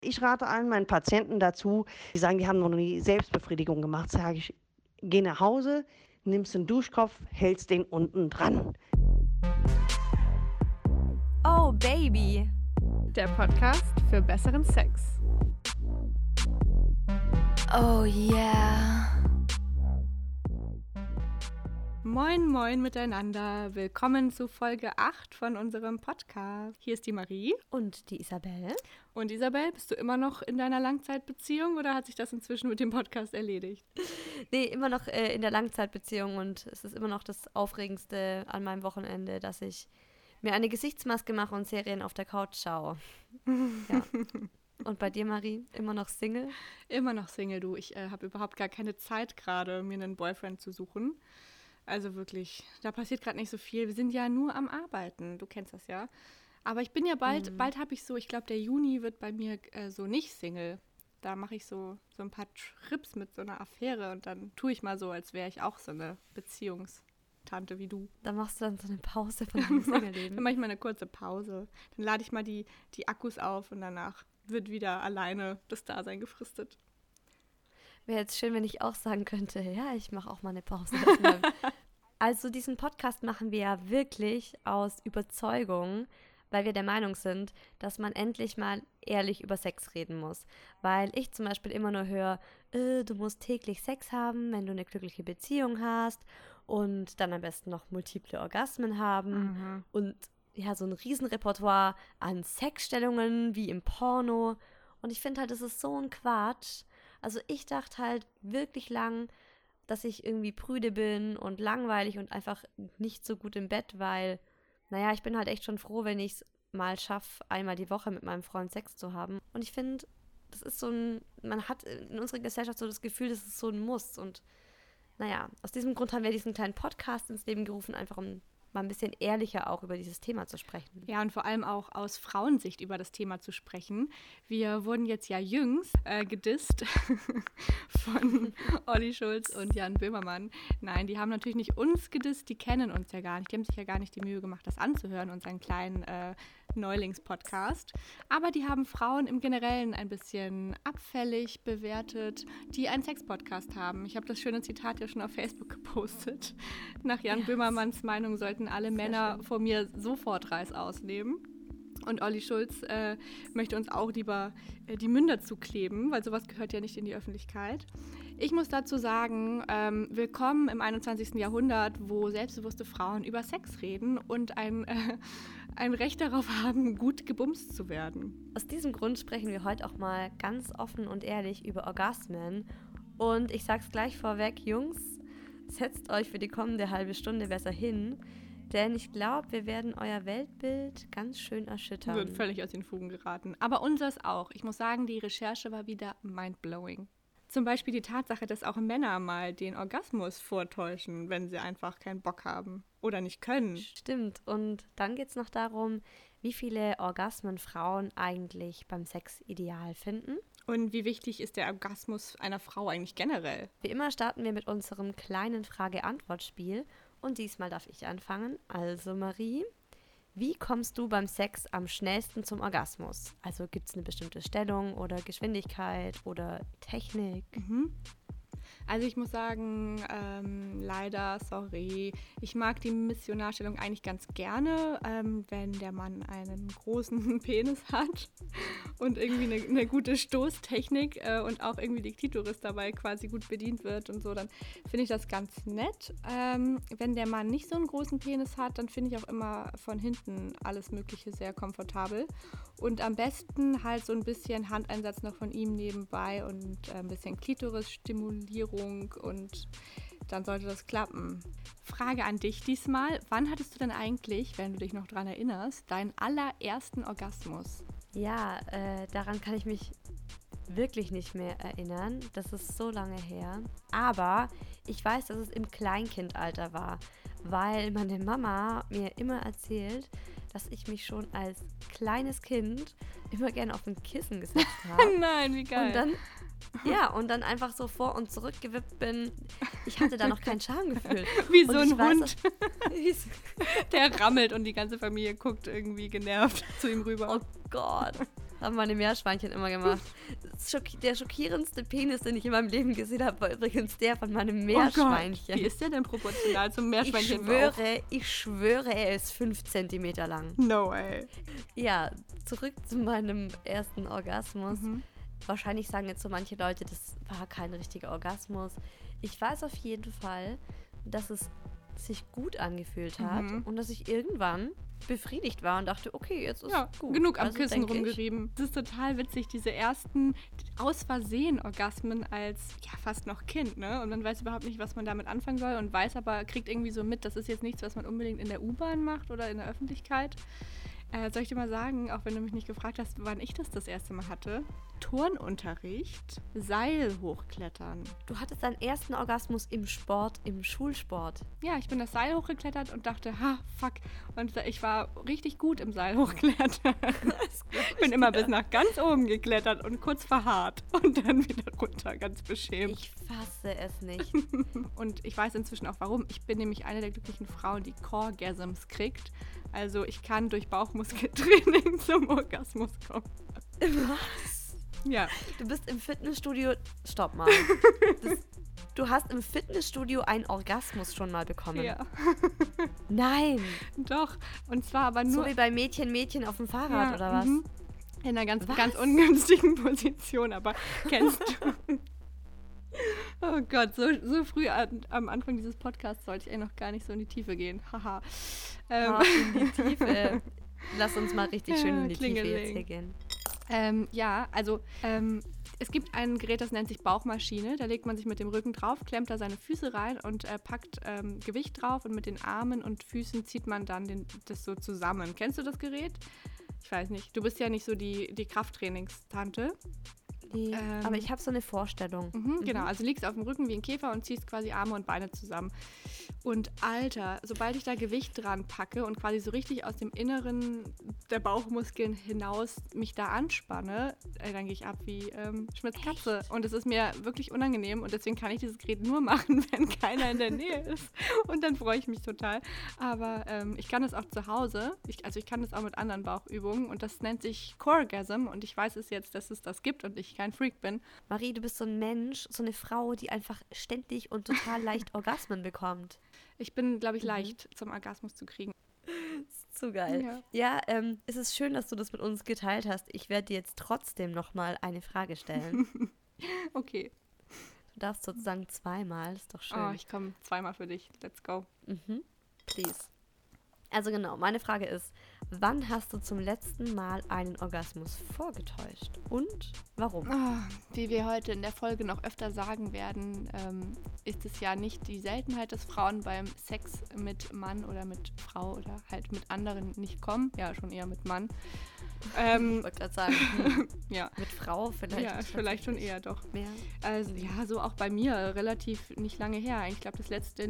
Ich rate allen meinen Patienten dazu, die sagen, die haben noch nie Selbstbefriedigung gemacht, sage ich, geh nach Hause, nimmst den Duschkopf, hältst den unten dran. Oh Baby, der Podcast für besseren Sex. Oh yeah. Moin, moin miteinander. Willkommen zu Folge 8 von unserem Podcast. Hier ist die Marie. Und die Isabel. Und Isabel, bist du immer noch in deiner Langzeitbeziehung oder hat sich das inzwischen mit dem Podcast erledigt? Nee, immer noch in der Langzeitbeziehung und es ist immer noch das Aufregendste an meinem Wochenende, dass ich mir eine Gesichtsmaske mache und Serien auf der Couch schaue. Ja. Und bei dir, Marie, immer noch Single? Immer noch Single, du. Ich habe überhaupt gar keine Zeit gerade, mir einen Boyfriend zu suchen. Also wirklich, da passiert gerade nicht so viel. Wir sind ja nur am Arbeiten, du kennst das ja. Aber ich bin ja bald habe ich so, ich glaube, der Juni wird bei mir so nicht Single. Da mache ich so ein paar Trips mit so einer Affäre und dann tue ich mal so, als wäre ich auch so eine Beziehungstante wie du. Da machst du dann so eine Pause von deinem Single-Leben. Dann mache ich mal eine kurze Pause. Dann lade ich mal die Akkus auf und danach wird wieder alleine das Dasein gefristet. Wäre jetzt schön, wenn ich auch sagen könnte, ja, ich mache auch mal eine Pause. Also diesen Podcast machen wir ja wirklich aus Überzeugung, weil wir der Meinung sind, dass man endlich mal ehrlich über Sex reden muss. Weil ich zum Beispiel immer nur höre, du musst täglich Sex haben, wenn du eine glückliche Beziehung hast und dann am besten noch multiple Orgasmen haben und ja, so ein Riesenrepertoire an Sexstellungen wie im Porno. Und ich finde halt, das ist so ein Quatsch. Also ich dachte halt wirklich lang, dass ich irgendwie prüde bin und langweilig und einfach nicht so gut im Bett, weil, naja, ich bin halt echt schon froh, wenn ich es mal schaffe, einmal die Woche mit meinem Freund Sex zu haben. Und ich finde, das ist man hat in unserer Gesellschaft so das Gefühl, das ist so ein Muss. Und naja, aus diesem Grund haben wir diesen kleinen Podcast ins Leben gerufen, einfach um mal ein bisschen ehrlicher auch über dieses Thema zu sprechen. Ja, und vor allem auch aus Frauensicht über das Thema zu sprechen. Wir wurden jetzt ja jüngst gedisst von Olli Schulz und Jan Böhmermann. Nein, die haben natürlich nicht uns gedisst, die kennen uns ja gar nicht. Die haben sich ja gar nicht die Mühe gemacht, das anzuhören, unseren kleinen Neulings-Podcast. Aber die haben Frauen im Generellen ein bisschen abfällig bewertet, die einen Sex-Podcast haben. Ich habe das schöne Zitat ja schon auf Facebook gepostet. Nach Jan Böhmermanns Meinung sollten alle Männer vor mir sofort Reißaus nehmen. Und Olli Schulz möchte uns auch lieber die Münder zukleben, weil sowas gehört ja nicht in die Öffentlichkeit. Ich muss dazu sagen, willkommen im 21. Jahrhundert, wo selbstbewusste Frauen über Sex reden und ein Recht darauf haben, gut gebumst zu werden. Aus diesem Grund sprechen wir heute auch mal ganz offen und ehrlich über Orgasmen. Und ich sag's gleich vorweg, Jungs, setzt euch für die kommende halbe Stunde besser hin, denn ich glaube, wir werden euer Weltbild ganz schön erschüttern. Wird völlig aus den Fugen geraten. Aber unseres auch. Ich muss sagen, die Recherche war wieder mindblowing. Zum Beispiel die Tatsache, dass auch Männer mal den Orgasmus vortäuschen, wenn sie einfach keinen Bock haben oder nicht können. Stimmt. Und dann geht es noch darum, wie viele Orgasmen Frauen eigentlich beim Sex ideal finden. Und wie wichtig ist der Orgasmus einer Frau eigentlich generell? Wie immer starten wir mit unserem kleinen Frage-Antwort-Spiel. Und diesmal darf ich anfangen. Also Marie, wie kommst du beim Sex am schnellsten zum Orgasmus? Also gibt es eine bestimmte Stellung oder Geschwindigkeit oder Technik? Also ich muss sagen, leider, sorry, ich mag die Missionarstellung eigentlich ganz gerne, wenn der Mann einen großen Penis hat und irgendwie eine gute Stoßtechnik und auch irgendwie die Klitoris dabei quasi gut bedient wird und so, dann finde ich das ganz nett. Wenn der Mann nicht so einen großen Penis hat, dann finde ich auch immer von hinten alles Mögliche sehr komfortabel. Und am besten halt so ein bisschen Handeinsatz noch von ihm nebenbei und ein bisschen Klitorisstimulierung und dann sollte das klappen. Frage an dich diesmal, wann hattest du denn eigentlich, wenn du dich noch dran erinnerst, deinen allerersten Orgasmus? Ja, daran kann ich mich wirklich nicht mehr erinnern. Das ist so lange her. Aber ich weiß, dass es im Kleinkindalter war, weil meine Mama mir immer erzählt, dass ich mich schon als kleines Kind immer gerne auf ein Kissen gesetzt habe. Nein, wie geil. Und dann einfach so vor und zurück gewippt bin. Ich hatte da noch kein Schamgefühl. Wie so ein Hund. Der rammelt und die ganze Familie guckt irgendwie genervt zu ihm rüber. Oh Gott. Haben meine Meerschweinchen immer gemacht. Der schockierendste Penis, den ich in meinem Leben gesehen habe, war übrigens der von meinem Meerschweinchen. Oh Gott, wie ist der denn proportional zum Meerschweinchen? Ich schwöre, er ist 5 Zentimeter lang. No way. Ja, zurück zu meinem ersten Orgasmus. Wahrscheinlich sagen jetzt so manche Leute, das war kein richtiger Orgasmus. Ich weiß auf jeden Fall, dass es sich gut angefühlt hat und dass ich irgendwann befriedigt war und dachte, okay, jetzt ist gut. Genug am Kissen rumgerieben. Es ist total witzig, diese ersten aus Versehen Orgasmen als fast noch Kind, ne? Und man weiß überhaupt nicht, was man damit anfangen soll und weiß aber, kriegt irgendwie so mit, das ist jetzt nichts, was man unbedingt in der U-Bahn macht oder in der Öffentlichkeit. Soll ich dir mal sagen, auch wenn du mich nicht gefragt hast, wann ich das erste Mal hatte? Turnunterricht, Seil hochklettern. Du hattest deinen ersten Orgasmus im Schulsport. Ja, ich bin das Seil hochgeklettert und dachte, fuck. Und ich war richtig gut im Seil hochklettern. Ich bin immer bis nach ganz oben geklettert und kurz verharrt und dann wieder runter, ganz beschämt. Ich fasse es nicht. Und ich weiß inzwischen auch warum. Ich bin nämlich eine der glücklichen Frauen, die Core-Gasms kriegt. Also ich kann durch Bauchmuskeltraining zum Orgasmus kommen. Was? Ja. Du bist im Fitnessstudio... Stopp mal. Du hast im Fitnessstudio einen Orgasmus schon mal bekommen? Ja. Nein. Doch. Und zwar aber nur... So wie bei Mädchen auf dem Fahrrad, oder was? In einer ganz ungünstigen Position, aber kennst du... Oh Gott, so früh am Anfang dieses Podcasts sollte ich noch gar nicht so in die Tiefe gehen. Haha. In die Tiefe. Lass uns mal richtig schön in die Tiefe jetzt hier gehen. Es gibt ein Gerät, das nennt sich Bauchmaschine. Da legt man sich mit dem Rücken drauf, klemmt da seine Füße rein und packt Gewicht drauf und mit den Armen und Füßen zieht man dann das so zusammen. Kennst du das Gerät? Ich weiß nicht. Du bist ja nicht so die Krafttrainingstante. Nee, aber ich habe so eine Vorstellung. Genau, also liegst auf dem Rücken wie ein Käfer und ziehst quasi Arme und Beine zusammen. Und Alter, sobald ich da Gewicht dran packe und quasi so richtig aus dem Inneren der Bauchmuskeln hinaus mich da anspanne, dann gehe ich ab wie Schmitz Katze. Echt? Und es ist mir wirklich unangenehm und deswegen kann ich dieses Gerät nur machen, wenn keiner in der Nähe ist. Und dann freue ich mich total. Aber ich kann das auch zu Hause. Ich kann das auch mit anderen Bauchübungen und das nennt sich Coregasm und ich weiß es jetzt, dass es das gibt und ich kein Freak bin. Marie, du bist so ein Mensch, so eine Frau, die einfach ständig und total leicht Orgasmen bekommt. Ich bin, glaube ich, leicht zum Orgasmus zu kriegen. Ist so geil. Ja, es ist schön, dass du das mit uns geteilt hast. Ich werde dir jetzt trotzdem nochmal eine Frage stellen. Okay. Du darfst sozusagen zweimal, ist doch schön. Oh, ich komme zweimal für dich. Let's go. Please. Also genau, meine Frage ist, wann hast du zum letzten Mal einen Orgasmus vorgetäuscht und warum? Wie wir heute in der Folge noch öfter sagen werden, ist es ja nicht die Seltenheit, dass Frauen beim Sex mit Mann oder mit Frau oder halt mit anderen nicht kommen. Ja, schon eher mit Mann. Ich wollte gerade sagen, ja. Mit Frau vielleicht. Ja, vielleicht schon eher doch. Mehr. Also ja, so auch bei mir relativ nicht lange her. Ich glaube,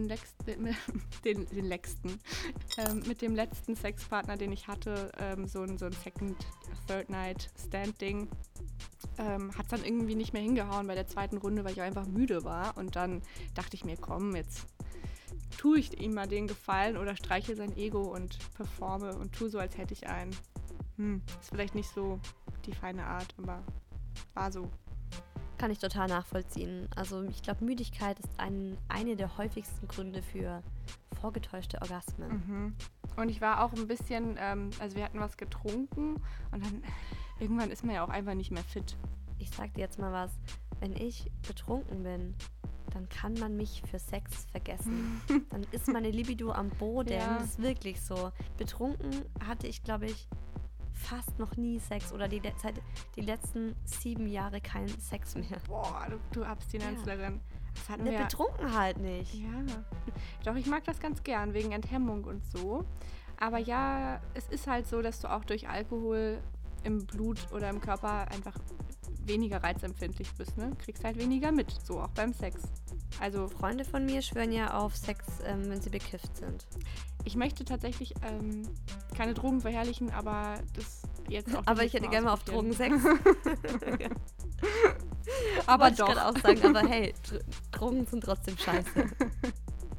mit dem letzten Sexpartner, den ich hatte, so ein Second, Third Night Stand-Ding, hat es dann irgendwie nicht mehr hingehauen bei der zweiten Runde, weil ich auch einfach müde war. Und dann dachte ich mir, komm, jetzt tue ich ihm mal den Gefallen oder streiche sein Ego und performe und tue so, als hätte ich einen. Ist vielleicht nicht so die feine Art, aber war so. Kann ich total nachvollziehen. Also ich glaube, Müdigkeit ist eine der häufigsten Gründe für vorgetäuschte Orgasmen. Und ich war auch ein bisschen, also wir hatten was getrunken und dann irgendwann ist man ja auch einfach nicht mehr fit. Ich sag dir jetzt mal was, wenn ich betrunken bin, dann kann man mich für Sex vergessen. Dann ist meine Libido am Boden. Ja. Das ist wirklich so. Betrunken hatte ich, glaube ich, fast noch nie Sex oder die letzten 7 Jahre keinen Sex mehr. Boah, du Abstinenzlerin. Ja. Das hatten wir betrunken halt nicht. Ja, doch, ich mag das ganz gern, wegen Enthemmung und so. Aber ja, es ist halt so, dass du auch durch Alkohol im Blut oder im Körper einfach weniger reizempfindlich bist, ne? Kriegst halt weniger mit, so auch beim Sex. Also Freunde von mir schwören ja auf Sex, wenn sie bekifft sind. Ich möchte tatsächlich keine Drogen verherrlichen, aber das jetzt auch. Aber ich hätte gerne mal auf Drogen Sex. Ja. Aber wollte doch. Ich gerade auch sagen, aber hey, Drogen sind trotzdem scheiße.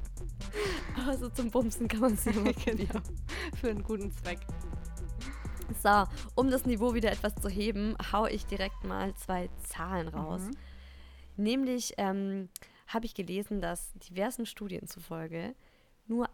Aber so zum Bumsen kann man sie immer genau. Für einen guten Zweck. So, um das Niveau wieder etwas zu heben, hau ich direkt mal 2 Zahlen raus. Nämlich habe ich gelesen, dass diversen Studien zufolge nur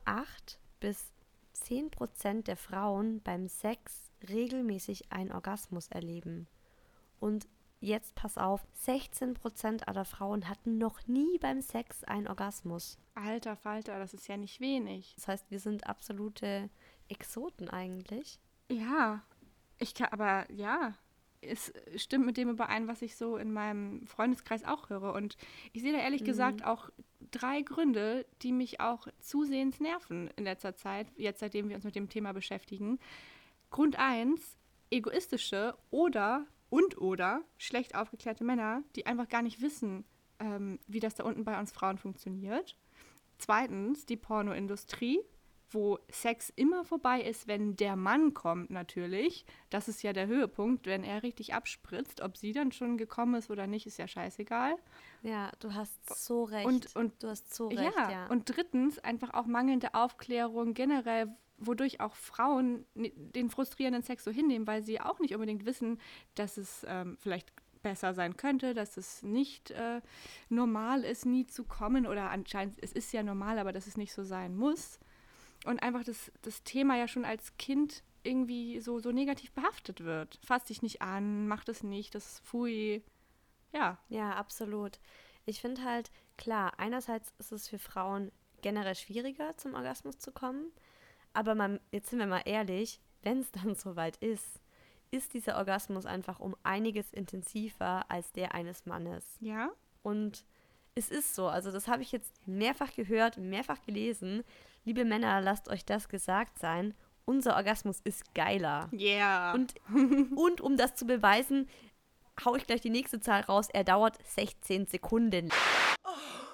8-10% der Frauen beim Sex regelmäßig einen Orgasmus erleben. Und jetzt pass auf, 16% aller Frauen hatten noch nie beim Sex einen Orgasmus. Alter Falter, das ist ja nicht wenig. Das heißt, wir sind absolute Exoten eigentlich. Ja, aber ja, es stimmt mit dem überein, was ich so in meinem Freundeskreis auch höre. Und ich sehe da ehrlich gesagt auch 3 Gründe, die mich auch zusehends nerven in letzter Zeit, jetzt seitdem wir uns mit dem Thema beschäftigen. Grund 1, egoistische oder schlecht aufgeklärte Männer, die einfach gar nicht wissen, wie das da unten bei uns Frauen funktioniert. 2, die Pornoindustrie, wo Sex immer vorbei ist, wenn der Mann kommt natürlich. Das ist ja der Höhepunkt, wenn er richtig abspritzt. Ob sie dann schon gekommen ist oder nicht, ist ja scheißegal. Ja, du hast so recht. Und du hast so recht, ja. Und 3, einfach auch mangelnde Aufklärung generell, wodurch auch Frauen den frustrierenden Sex so hinnehmen, weil sie auch nicht unbedingt wissen, dass es vielleicht besser sein könnte, dass es nicht normal ist, nie zu kommen, oder anscheinend, es ist ja normal, aber dass es nicht so sein muss. Und einfach das Thema ja schon als Kind irgendwie so negativ behaftet wird. Fass dich nicht an, mach das nicht, das ist pfui. Ja. Ja, absolut. Ich finde halt, klar, einerseits ist es für Frauen generell schwieriger, zum Orgasmus zu kommen. Aber jetzt sind wir mal ehrlich, wenn es dann soweit ist dieser Orgasmus einfach um einiges intensiver als der eines Mannes. Ja. Und es ist so, also das habe ich jetzt mehrfach gehört, mehrfach gelesen. Liebe Männer, lasst euch das gesagt sein. Unser Orgasmus ist geiler. Yeah. Und um das zu beweisen, hau ich gleich die nächste Zahl raus. Er dauert 16 Sekunden. Oh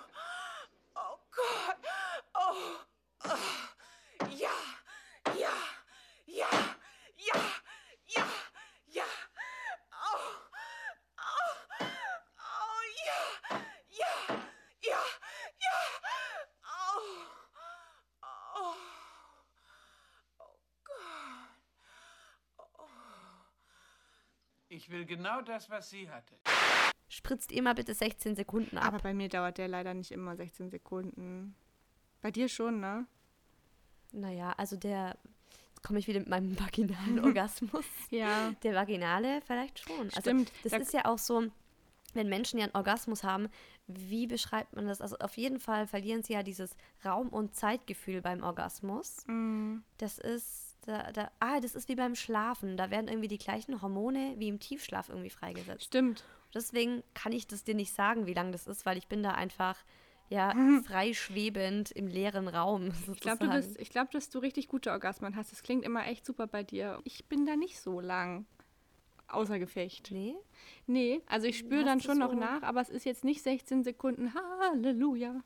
Gott. Oh. Ja. Ich will genau das, was sie hatte. Spritzt ihr mal bitte 16 Sekunden ab. Aber bei mir dauert der leider nicht immer 16 Sekunden. Bei dir schon, ne? Naja, also jetzt komme ich wieder mit meinem vaginalen Orgasmus. Ja. Der vaginale vielleicht schon. Stimmt. Also das ist ja auch so, wenn Menschen ja einen Orgasmus haben, wie beschreibt man das? Also auf jeden Fall verlieren sie ja dieses Raum- und Zeitgefühl beim Orgasmus. Das ist das ist wie beim Schlafen. Da werden irgendwie die gleichen Hormone wie im Tiefschlaf irgendwie freigesetzt. Stimmt. Deswegen kann ich das dir nicht sagen, wie lang das ist, weil ich bin da einfach frei schwebend im leeren Raum sozusagen. Ich glaube, dass du richtig gute Orgasmen hast. Das klingt immer echt super bei dir. Ich bin da nicht so lang außer Gefecht. Nee, also ich spüre dann schon noch nach, aber es ist jetzt nicht 16 Sekunden. Halleluja.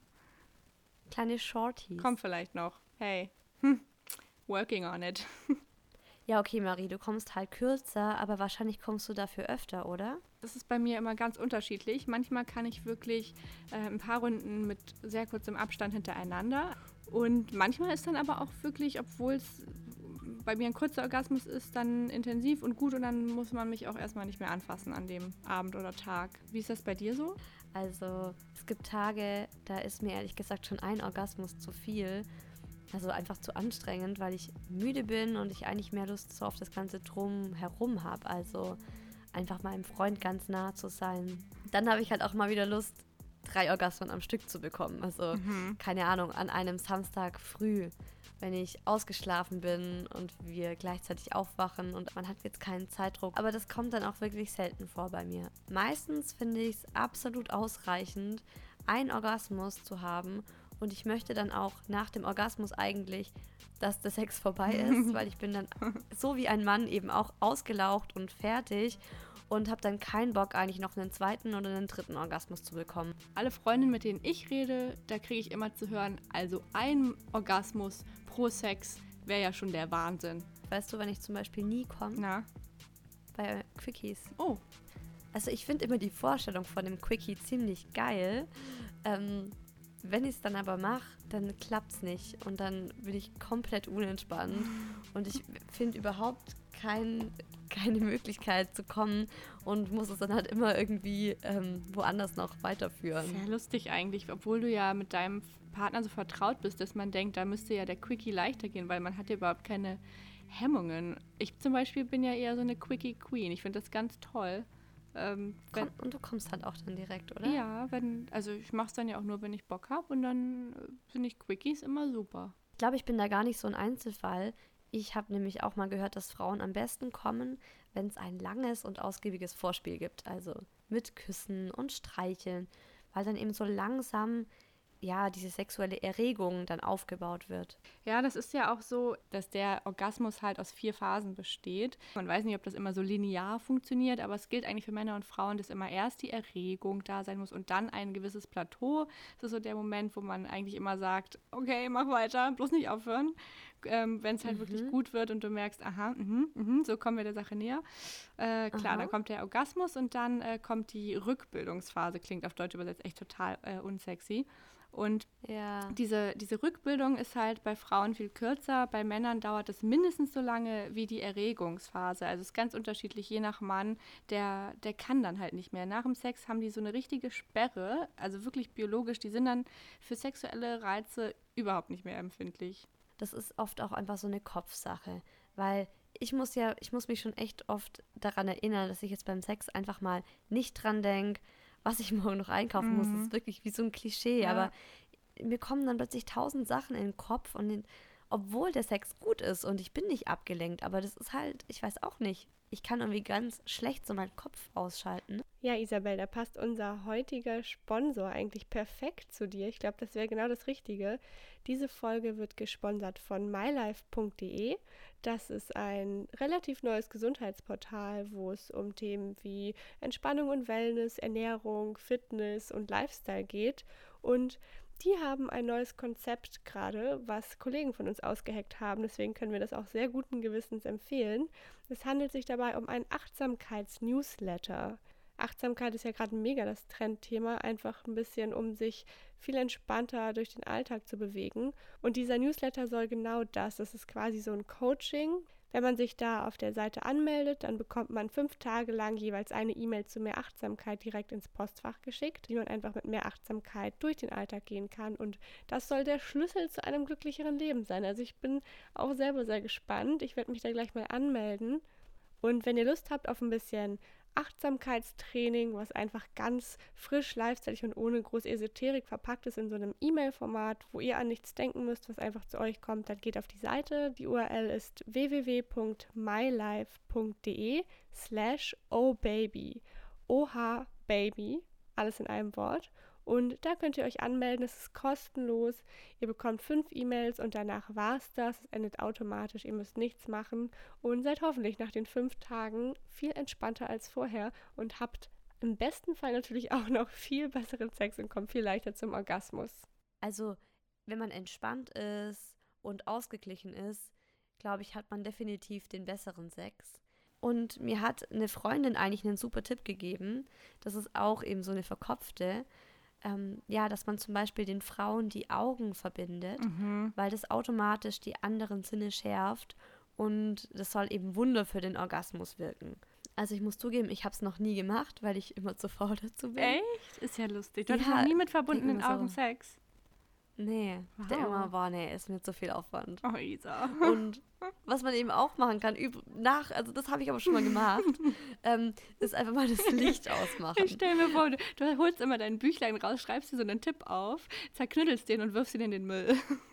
Kleine Shorties. Kommt vielleicht noch. Hey. Working on it. Ja, okay, Marie, du kommst halt kürzer, aber wahrscheinlich kommst du dafür öfter, oder? Das ist bei mir immer ganz unterschiedlich. Manchmal kann ich wirklich ein paar Runden mit sehr kurzem Abstand hintereinander. Und manchmal ist dann aber auch wirklich, obwohl es bei mir ein kurzer Orgasmus ist, dann intensiv und gut. Und dann muss man mich auch erstmal nicht mehr anfassen an dem Abend oder Tag. Wie ist das bei dir so? Also es gibt Tage, da ist mir ehrlich gesagt schon ein Orgasmus zu viel. Also einfach zu anstrengend, weil ich müde bin und ich eigentlich mehr Lust so auf das Ganze drumherum habe. Also einfach meinem Freund ganz nah zu sein. Dann habe ich halt auch mal wieder Lust, 3 Orgasmen am Stück zu bekommen. Also keine Ahnung, an einem Samstag früh, wenn ich ausgeschlafen bin und wir gleichzeitig aufwachen und man hat jetzt keinen Zeitdruck. Aber das kommt dann auch wirklich selten vor bei mir. Meistens finde ich es absolut ausreichend, einen Orgasmus zu haben. Und ich möchte dann auch nach dem Orgasmus eigentlich, dass der Sex vorbei ist, weil ich bin dann so wie ein Mann eben auch ausgelaugt und fertig und habe dann keinen Bock eigentlich noch einen 2. oder einen 3. Orgasmus zu bekommen. Alle Freundinnen, mit denen ich rede, da kriege ich immer zu hören, also ein Orgasmus pro Sex wäre ja schon der Wahnsinn. Weißt du, wenn ich zum Beispiel nie komme? Na? Bei Quickies. Oh. Also ich finde immer die Vorstellung von dem Quickie ziemlich geil. Wenn ich es dann aber mache, dann klappt es nicht und dann bin ich komplett unentspannt und ich finde überhaupt keine Möglichkeit zu kommen und muss es dann halt immer irgendwie woanders noch weiterführen. Sehr lustig eigentlich, obwohl du ja mit deinem Partner so vertraut bist, dass man denkt, da müsste ja der Quickie leichter gehen, weil man hat ja überhaupt keine Hemmungen. Ich zum Beispiel bin ja eher so eine Quickie-Queen. Ich finde das ganz toll. Und du kommst halt auch dann direkt, oder? Ja, also ich mache es dann ja auch nur, wenn ich Bock habe und dann finde ich Quickies immer super. Ich glaube, ich bin da gar nicht so ein Einzelfall. Ich habe nämlich auch mal gehört, dass Frauen am besten kommen, wenn es ein langes und ausgiebiges Vorspiel gibt. Also mit Küssen und Streicheln, weil dann eben so langsam diese sexuelle Erregung dann aufgebaut wird. Ja, das ist ja auch so, dass der Orgasmus halt aus 4 Phasen besteht. Man weiß nicht, ob das immer so linear funktioniert, aber es gilt eigentlich für Männer und Frauen, dass immer erst die Erregung da sein muss und dann ein gewisses Plateau. Das ist so der Moment, wo man eigentlich immer sagt, okay, mach weiter, bloß nicht aufhören. Wenn es halt wirklich gut wird und du merkst, aha, so kommen wir der Sache näher. Dann kommt der Orgasmus und dann kommt die Rückbildungsphase, klingt auf Deutsch übersetzt echt total unsexy. Und diese Rückbildung ist halt bei Frauen viel kürzer. Bei Männern dauert es mindestens so lange wie die Erregungsphase. Also es ist ganz unterschiedlich, je nach Mann. Der kann dann halt nicht mehr. Nach dem Sex haben die so eine richtige Sperre, also wirklich biologisch. Die sind dann für sexuelle Reize überhaupt nicht mehr empfindlich. Das ist oft auch einfach so eine Kopfsache, weil ich muss mich schon echt oft daran erinnern, dass ich jetzt beim Sex einfach mal nicht dran denke, was ich morgen noch einkaufen muss. Das ist wirklich wie so ein Klischee, aber mir kommen dann plötzlich 1000 Sachen in den Kopf obwohl der Sex gut ist und ich bin nicht abgelenkt, aber das ist halt, ich weiß auch nicht, ich kann irgendwie ganz schlecht so meinen Kopf ausschalten. Ja, Isabel, da passt unser heutiger Sponsor eigentlich perfekt zu dir. Ich glaube, das wäre genau das Richtige. Diese Folge wird gesponsert von mylife.de. Das ist ein relativ neues Gesundheitsportal, wo es um Themen wie Entspannung und Wellness, Ernährung, Fitness und Lifestyle geht. Und die haben ein neues Konzept gerade, was Kollegen von uns ausgeheckt haben. Deswegen können wir das auch sehr guten Gewissens empfehlen. Es handelt sich dabei um einen Achtsamkeits-Newsletter. Achtsamkeit ist ja gerade mega das Trendthema, einfach ein bisschen, um sich viel entspannter durch den Alltag zu bewegen. Und dieser Newsletter soll genau das ist quasi so ein Coaching. Wenn man sich da auf der Seite anmeldet, dann bekommt man 5 Tage lang jeweils eine E-Mail zu mehr Achtsamkeit direkt ins Postfach geschickt, wie man einfach mit mehr Achtsamkeit durch den Alltag gehen kann. Und das soll der Schlüssel zu einem glücklicheren Leben sein. Also ich bin auch selber sehr gespannt. Ich werde mich da gleich mal anmelden. Und wenn ihr Lust habt auf ein bisschen Achtsamkeitstraining, was einfach ganz frisch, lifestyleig und ohne große Esoterik verpackt ist in so einem E-Mail-Format, wo ihr an nichts denken müsst, was einfach zu euch kommt, dann geht auf die Seite. Die URL ist www.mylife.de/ohbaby. OH-Baby, alles in einem Wort. Und da könnt ihr euch anmelden, es ist kostenlos. Ihr bekommt 5 E-Mails und danach war's das. Es endet automatisch, ihr müsst nichts machen und seid hoffentlich nach den 5 Tagen viel entspannter als vorher und habt im besten Fall natürlich auch noch viel besseren Sex und kommt viel leichter zum Orgasmus. Also, wenn man entspannt ist und ausgeglichen ist, glaube ich, hat man definitiv den besseren Sex. Und mir hat eine Freundin eigentlich einen super Tipp gegeben. Das ist auch eben so eine verkopfte. Dass man zum Beispiel den Frauen die Augen verbindet, weil das automatisch die anderen Sinne schärft und das soll eben Wunder für den Orgasmus wirken. Also ich muss zugeben, ich habe es noch nie gemacht, weil ich immer zu faul dazu bin. Echt? Ist ja lustig. Du hattest noch nie mit verbundenen Augen Sex? Nee, wow. Der immer ist mir zu viel Aufwand. Oh, Isa. Und was man eben auch machen kann, also das habe ich aber schon mal gemacht, ist einfach mal das Licht ausmachen. Ich stell mir vor, du holst immer dein Büchlein raus, schreibst dir so einen Tipp auf, zerknüttelst den und wirfst ihn in den Müll.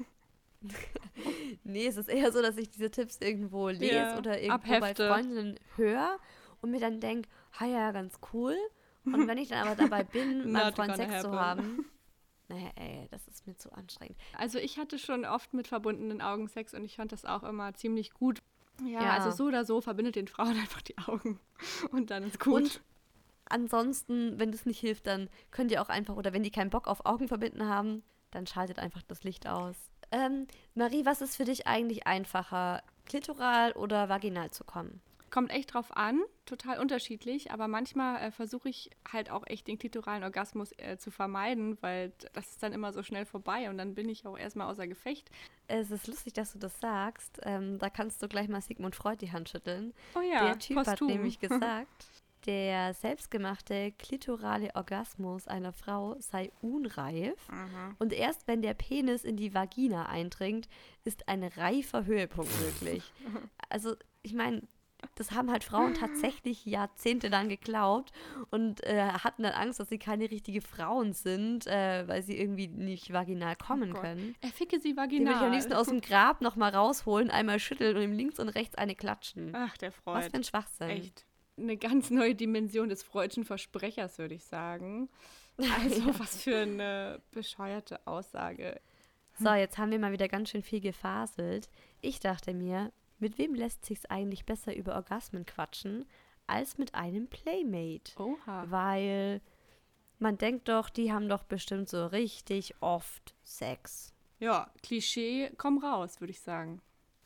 Nee, es ist eher so, dass ich diese Tipps irgendwo lese oder irgendwo bei Freundinnen höre und mir dann denke, ja, ganz cool. Und wenn ich dann aber dabei bin, meinen Freund Sex zu haben, das ist mir zu anstrengend. Also ich hatte schon oft mit verbundenen Augen Sex und ich fand das auch immer ziemlich gut. Ja, also so oder so verbindet den Frauen einfach die Augen und dann ist gut. Und ansonsten, wenn das nicht hilft, dann könnt ihr auch einfach, oder wenn die keinen Bock auf Augen verbinden haben, dann schaltet einfach das Licht aus. Marie, was ist für dich eigentlich einfacher, klitoral oder vaginal zu kommen? Kommt echt drauf an, total unterschiedlich, aber manchmal versuche ich halt auch echt den klitoralen Orgasmus zu vermeiden, weil das ist dann immer so schnell vorbei und dann bin ich auch erstmal außer Gefecht. Es ist lustig, dass du das sagst. Da kannst du gleich mal Sigmund Freud die Hand schütteln. Oh ja, Der Typ hat posthum. nämlich gesagt, der selbstgemachte klitorale Orgasmus einer Frau sei unreif und erst wenn der Penis in die Vagina eindringt, ist ein reifer Höhepunkt möglich. Also ich meine, das haben halt Frauen tatsächlich jahrzehntelang geglaubt und hatten dann Angst, dass sie keine richtigen Frauen sind, weil sie irgendwie nicht vaginal kommen können. Er ficke sie Die würde vaginal. ich am liebsten aus dem Grab nochmal rausholen, einmal schütteln und ihm links und rechts eine klatschen. Ach, der Freud. Was für ein Schwachsinn. Echt. Eine ganz neue Dimension des freudschen Versprechers, würde ich sagen. Also, was für eine bescheuerte Aussage. So, jetzt haben wir mal wieder ganz schön viel gefaselt. Ich dachte mir, mit wem lässt sich's eigentlich besser über Orgasmen quatschen, als mit einem Playmate? Oha. Weil man denkt doch, die haben doch bestimmt so richtig oft Sex. Ja, Klischee, komm raus, würde ich sagen.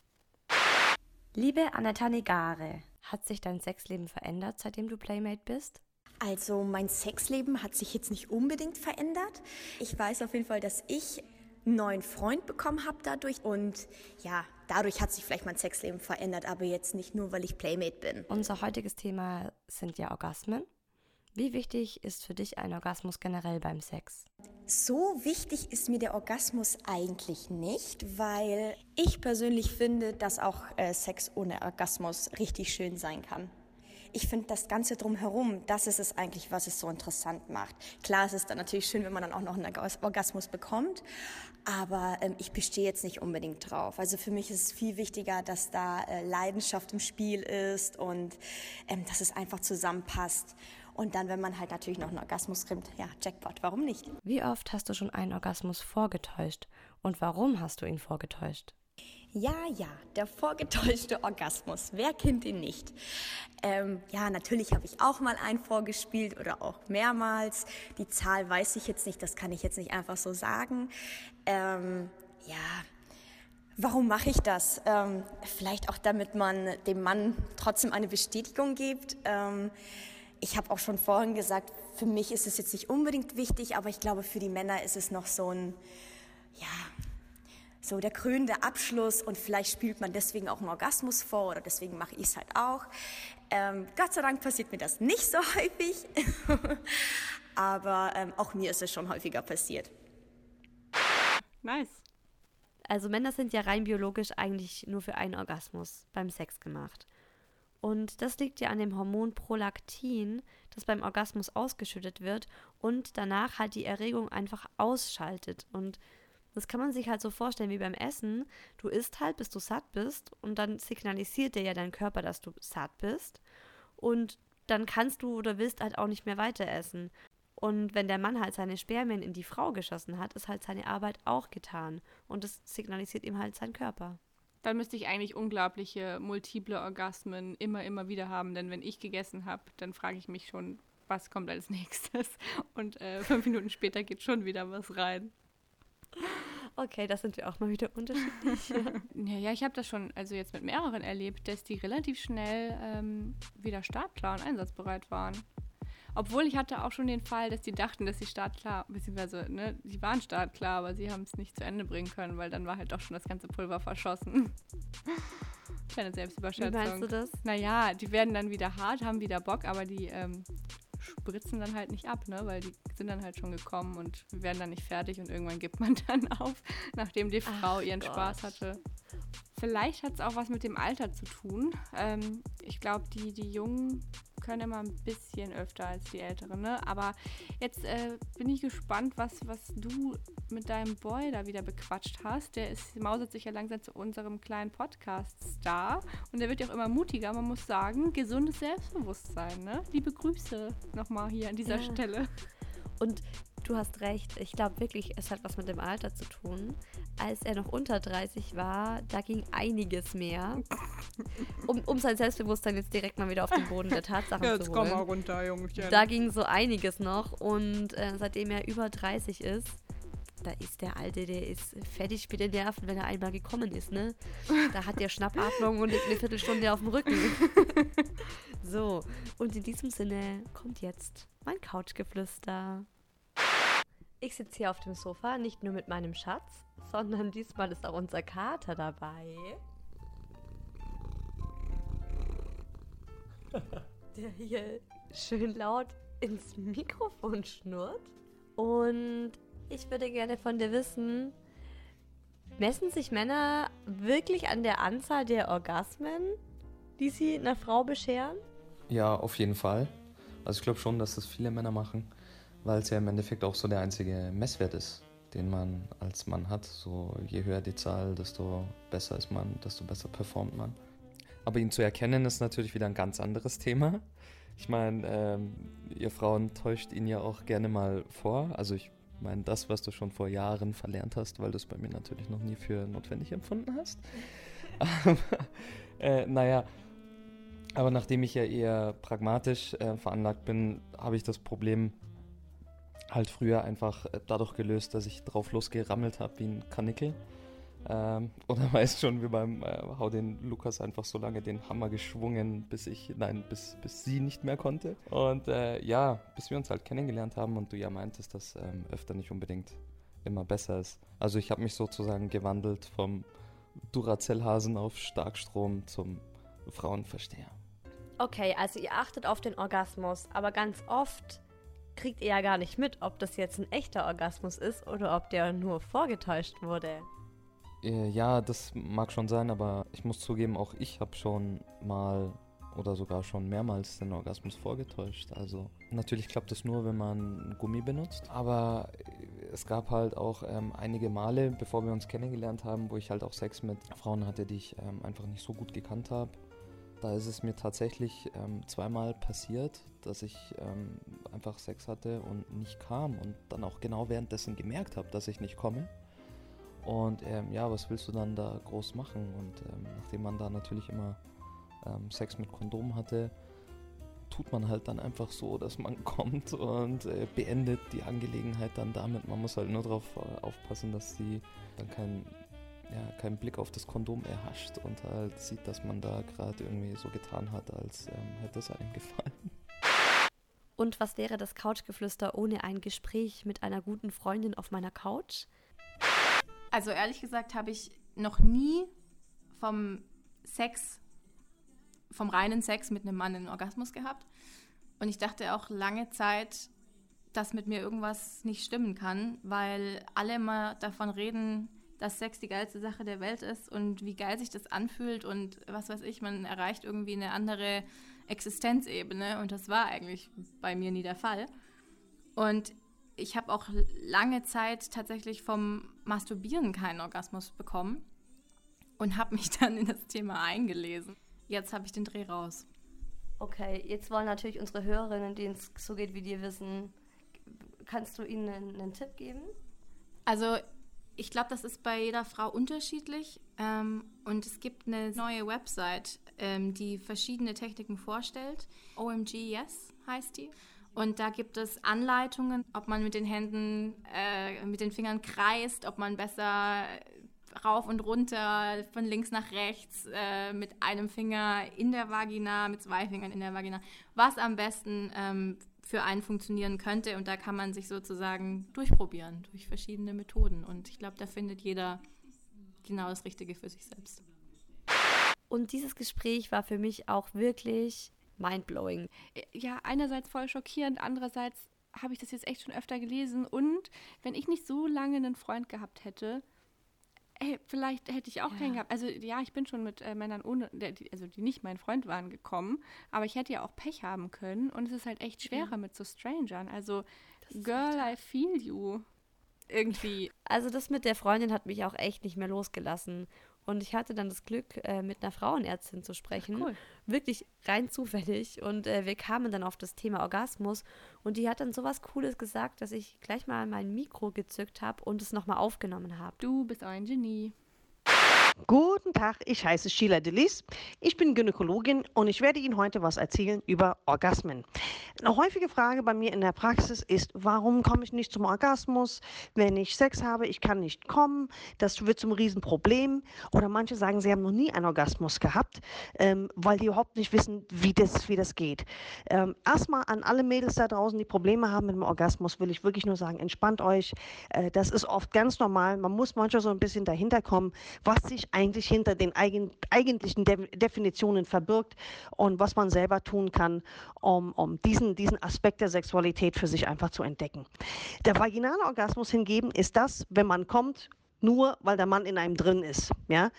Liebe Annetta Negare, hat sich dein Sexleben verändert, seitdem du Playmate bist? Also mein Sexleben hat sich jetzt nicht unbedingt verändert. Ich weiß auf jeden Fall, dass ich einen neuen Freund bekommen habe dadurch. Und ja, dadurch hat sich vielleicht mein Sexleben verändert, aber jetzt nicht nur, weil ich Playmate bin. Unser heutiges Thema sind ja Orgasmen. Wie wichtig ist für dich ein Orgasmus generell beim Sex? So wichtig ist mir der Orgasmus eigentlich nicht, weil ich persönlich finde, dass auch Sex ohne Orgasmus richtig schön sein kann. Ich finde das Ganze drumherum, das ist es eigentlich, was es so interessant macht. Klar, es ist dann natürlich schön, wenn man dann auch noch einen Orgasmus bekommt, aber ich bestehe jetzt nicht unbedingt drauf. Also für mich ist es viel wichtiger, dass da Leidenschaft im Spiel ist und dass es einfach zusammenpasst. Und dann, wenn man halt natürlich noch einen Orgasmus kriegt, ja, Jackpot, warum nicht? Wie oft hast du schon einen Orgasmus vorgetäuscht und warum hast du ihn vorgetäuscht? Ja, der vorgetäuschte Orgasmus. Wer kennt ihn nicht? Ja, natürlich habe ich auch mal einen vorgespielt oder auch mehrmals. Die Zahl weiß ich jetzt nicht, das kann ich jetzt nicht einfach so sagen. Warum mache ich das? Vielleicht auch, damit man dem Mann trotzdem eine Bestätigung gibt. Ich habe auch schon vorhin gesagt, für mich ist es jetzt nicht unbedingt wichtig, aber ich glaube, für die Männer ist es noch so der krönende Abschluss und vielleicht spielt man deswegen auch einen Orgasmus vor oder deswegen mache ich es halt auch. Gott sei Dank passiert mir das nicht so häufig, aber auch mir ist es schon häufiger passiert. Nice. Also Männer sind ja rein biologisch eigentlich nur für einen Orgasmus beim Sex gemacht. Und das liegt ja an dem Hormon Prolaktin, das beim Orgasmus ausgeschüttet wird und danach halt die Erregung einfach ausschaltet. Und das kann man sich halt so vorstellen wie beim Essen. Du isst halt, bis du satt bist und dann signalisiert dir ja dein Körper, dass du satt bist. Und dann kannst du oder willst halt auch nicht mehr weiter essen. Und wenn der Mann halt seine Spermien in die Frau geschossen hat, ist halt seine Arbeit auch getan. Und das signalisiert ihm halt sein Körper. Dann müsste ich eigentlich unglaubliche, multiple Orgasmen immer wieder haben. Denn wenn ich gegessen habe, dann frage ich mich schon, was kommt als nächstes. Und 5 Minuten später geht schon wieder was rein. Okay, da sind wir auch mal wieder unterschiedlich. Ja, ich habe das schon jetzt mit mehreren erlebt, dass die relativ schnell wieder startklar und einsatzbereit waren. Obwohl ich hatte auch schon den Fall, dass die dachten, dass sie startklar, beziehungsweise, die waren startklar, aber sie haben es nicht zu Ende bringen können, weil dann war halt doch schon das ganze Pulver verschossen. Kleine Selbstüberschätzung. Wie meinst du das? Naja, die werden dann wieder hart, haben wieder Bock, aber die spritzen dann halt nicht ab, weil die sind dann halt schon gekommen und werden dann nicht fertig und irgendwann gibt man dann auf, nachdem die Frau ihren Spaß hatte. Vielleicht hat es auch was mit dem Alter zu tun. Ich glaube, die Jungen können immer ein bisschen öfter als die Älteren, ne? Aber jetzt bin ich gespannt, was du mit deinem Boy da wieder bequatscht hast. Der mausert sich ja langsam zu unserem kleinen Podcast-Star und der wird ja auch immer mutiger. Man muss sagen, gesundes Selbstbewusstsein, ne? Liebe Grüße nochmal hier an dieser Stelle. Und du hast recht, ich glaube wirklich, es hat was mit dem Alter zu tun. Als er noch unter 30 war, da ging einiges mehr. Um sein Selbstbewusstsein jetzt direkt mal wieder auf den Boden der Tatsachen zu holen. Jetzt komm mal runter, Jungchen. Da ging so einiges noch und seitdem er über 30 ist, da ist der Alte, der ist fertig mit den Nerven, wenn er einmal gekommen ist, ne? Da hat der Schnappatmung und liegt eine Viertelstunde auf dem Rücken. So, und in diesem Sinne kommt jetzt mein Couchgeflüster. Ich sitze hier auf dem Sofa, nicht nur mit meinem Schatz, sondern diesmal ist auch unser Kater dabei. Der hier schön laut ins Mikrofon schnurrt. Und ich würde gerne von dir wissen, messen sich Männer wirklich an der Anzahl der Orgasmen, die sie einer Frau bescheren? Ja, auf jeden Fall. Also ich glaube schon, dass das viele Männer machen, weil es ja im Endeffekt auch so der einzige Messwert ist, den man als Mann hat. So je höher die Zahl, desto besser ist man, desto besser performt man. Aber ihn zu erkennen ist natürlich wieder ein ganz anderes Thema. Ich meine, ihr Frauen täuscht ihn ja auch gerne mal vor. Also ich meine, das, was du schon vor Jahren verlernt hast, weil du es bei mir natürlich noch nie für notwendig empfunden hast. Aber nachdem ich ja eher pragmatisch veranlagt bin, habe ich das Problem halt früher einfach dadurch gelöst, dass ich drauf losgerammelt habe wie ein Karnickel. Oder weißt schon, wie beim Hau den Lukas einfach so lange den Hammer geschwungen, bis sie nicht mehr konnte. Und bis wir uns halt kennengelernt haben und du ja meintest, dass öfter nicht unbedingt immer besser ist. Also ich habe mich sozusagen gewandelt vom Duracell-Hasen auf Starkstrom zum Frauenversteher. Okay, also ihr achtet auf den Orgasmus, aber ganz oft kriegt ihr ja gar nicht mit, ob das jetzt ein echter Orgasmus ist oder ob der nur vorgetäuscht wurde. Ja, das mag schon sein, aber ich muss zugeben, auch ich habe schon mal oder sogar schon mehrmals den Orgasmus vorgetäuscht. Also natürlich klappt das nur, wenn man Gummi benutzt, aber es gab halt auch einige Male, bevor wir uns kennengelernt haben, wo ich halt auch Sex mit Frauen hatte, die ich einfach nicht so gut gekannt habe. Da ist es mir tatsächlich zweimal passiert, dass ich einfach Sex hatte und nicht kam und dann auch genau währenddessen gemerkt habe, dass ich nicht komme. Und was willst du dann da groß machen? Und nachdem man da natürlich immer Sex mit Kondom hatte, tut man halt dann einfach so, dass man kommt und beendet die Angelegenheit dann damit. Man muss halt nur darauf aufpassen, dass sie dann keinen Blick auf das Kondom erhascht und halt sieht, dass man da gerade irgendwie so getan hat, als hätte es einem gefallen. Und was wäre das Couchgeflüster ohne ein Gespräch mit einer guten Freundin auf meiner Couch? Also ehrlich gesagt habe ich noch nie vom reinen Sex mit einem Mann einen Orgasmus gehabt. Und ich dachte auch lange Zeit, dass mit mir irgendwas nicht stimmen kann, weil alle immer davon reden, dass Sex die geilste Sache der Welt ist und wie geil sich das anfühlt und was weiß ich, man erreicht irgendwie eine andere Existenzebene und das war eigentlich bei mir nie der Fall. Und ich habe auch lange Zeit tatsächlich vom Masturbieren keinen Orgasmus bekommen und habe mich dann in das Thema eingelesen. Jetzt habe ich den Dreh raus. Okay, jetzt wollen natürlich unsere Hörerinnen, denen es so geht wie dir, wissen, kannst du ihnen einen Tipp geben? Also ich glaube, das ist bei jeder Frau unterschiedlich und es gibt eine neue Website, die verschiedene Techniken vorstellt. OMG Yes heißt die. Und da gibt es Anleitungen, ob man mit den Händen, mit den Fingern kreist, ob man besser rauf und runter, von links nach rechts, mit einem Finger in der Vagina, mit 2 Fingern in der Vagina, was am besten für einen funktionieren könnte. Und da kann man sich sozusagen durchprobieren, durch verschiedene Methoden. Und ich glaube, da findet jeder genau das Richtige für sich selbst. Und dieses Gespräch war für mich auch wirklich mindblowing. Ja, einerseits voll schockierend, andererseits habe ich das jetzt echt schon öfter gelesen. Und wenn ich nicht so lange einen Freund gehabt hätte, vielleicht hätte ich auch keinen gehabt. Also ja, ich bin schon mit Männern, die nicht mein Freund waren, gekommen. Aber ich hätte ja auch Pech haben können. Und es ist halt echt schwerer mit so Strangern. Also, Girl, I feel you. Irgendwie. Also das mit der Freundin hat mich auch echt nicht mehr losgelassen. Und ich hatte dann das Glück, mit einer Frauenärztin zu sprechen. Ach, cool. Wirklich rein zufällig. Und wir kamen dann auf das Thema Orgasmus. Und die hat dann sowas Cooles gesagt, dass ich gleich mal mein Mikro gezückt habe und es nochmal aufgenommen habe. Du bist ein Genie. Guten Tag, ich heiße Sheila Delis. Ich bin Gynäkologin und ich werde Ihnen heute was erzählen über Orgasmen. Eine häufige Frage bei mir in der Praxis ist, warum komme ich nicht zum Orgasmus, wenn ich Sex habe? Ich kann nicht kommen. Das wird zum Riesenproblem. Oder manche sagen, sie haben noch nie einen Orgasmus gehabt, weil die überhaupt nicht wissen, wie das geht. Erstmal an alle Mädels da draußen, die Probleme haben mit dem Orgasmus, will ich wirklich nur sagen, entspannt euch. Das ist oft ganz normal. Man muss manchmal so ein bisschen dahinter kommen, was sich eigentlich hinter den eigentlichen Definitionen verbirgt und was man selber tun kann, um diesen Aspekt der Sexualität für sich einfach zu entdecken. Der vaginale Orgasmus hingegen ist das, wenn man kommt, nur weil der Mann in einem drin ist. Ja?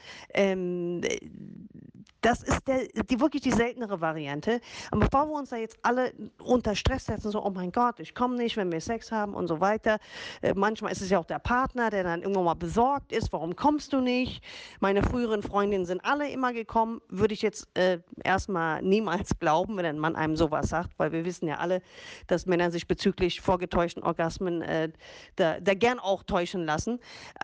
Das ist wirklich die seltenere Variante. Aber bevor wir uns da jetzt alle unter Stress setzen, so, oh mein Gott, ich komme nicht, wenn wir Sex haben und so weiter. Manchmal ist es ja auch der Partner, der dann irgendwann mal besorgt ist, warum kommst du nicht? Meine früheren Freundinnen sind alle immer gekommen. Würde ich jetzt erstmal niemals glauben, wenn ein Mann einem sowas sagt, weil wir wissen ja alle, dass Männer sich bezüglich vorgetäuschten Orgasmen da gern auch täuschen lassen.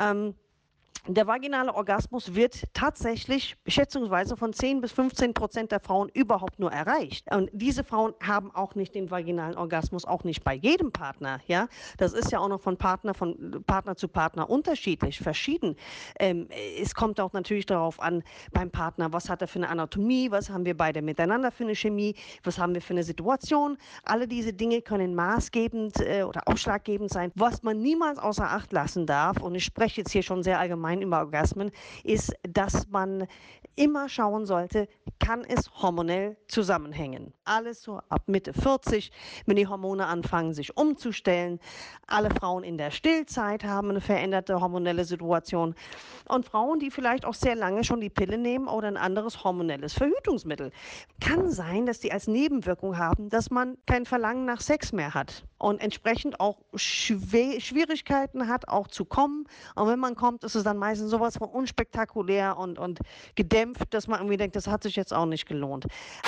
Der vaginale Orgasmus wird tatsächlich schätzungsweise von 10-15% der Frauen überhaupt nur erreicht. Und diese Frauen haben auch nicht den vaginalen Orgasmus, auch nicht bei jedem Partner. Ja? Das ist ja auch noch von Partner zu Partner unterschiedlich, verschieden. Es kommt auch natürlich darauf an, beim Partner, was hat er für eine Anatomie, was haben wir beide miteinander für eine Chemie, was haben wir für eine Situation. Alle diese Dinge können maßgebend oder ausschlaggebend sein. Was man niemals außer Acht lassen darf, und ich spreche jetzt hier schon sehr allgemein über Orgasmen, ist, dass man immer schauen sollte, kann es hormonell zusammenhängen. Alles so ab Mitte 40, wenn die Hormone anfangen, sich umzustellen. Alle Frauen in der Stillzeit haben eine veränderte hormonelle Situation. Und Frauen, die vielleicht auch sehr lange schon die Pille nehmen oder ein anderes hormonelles Verhütungsmittel. Kann sein, dass die als Nebenwirkung haben, dass man kein Verlangen nach Sex mehr hat und entsprechend auch Schwierigkeiten hat, auch zu kommen. Und wenn man kommt, ist es dann meistens sowas von unspektakulär und gedämpft, dass man irgendwie denkt, das hat sich jetzt auch nicht gelohnt.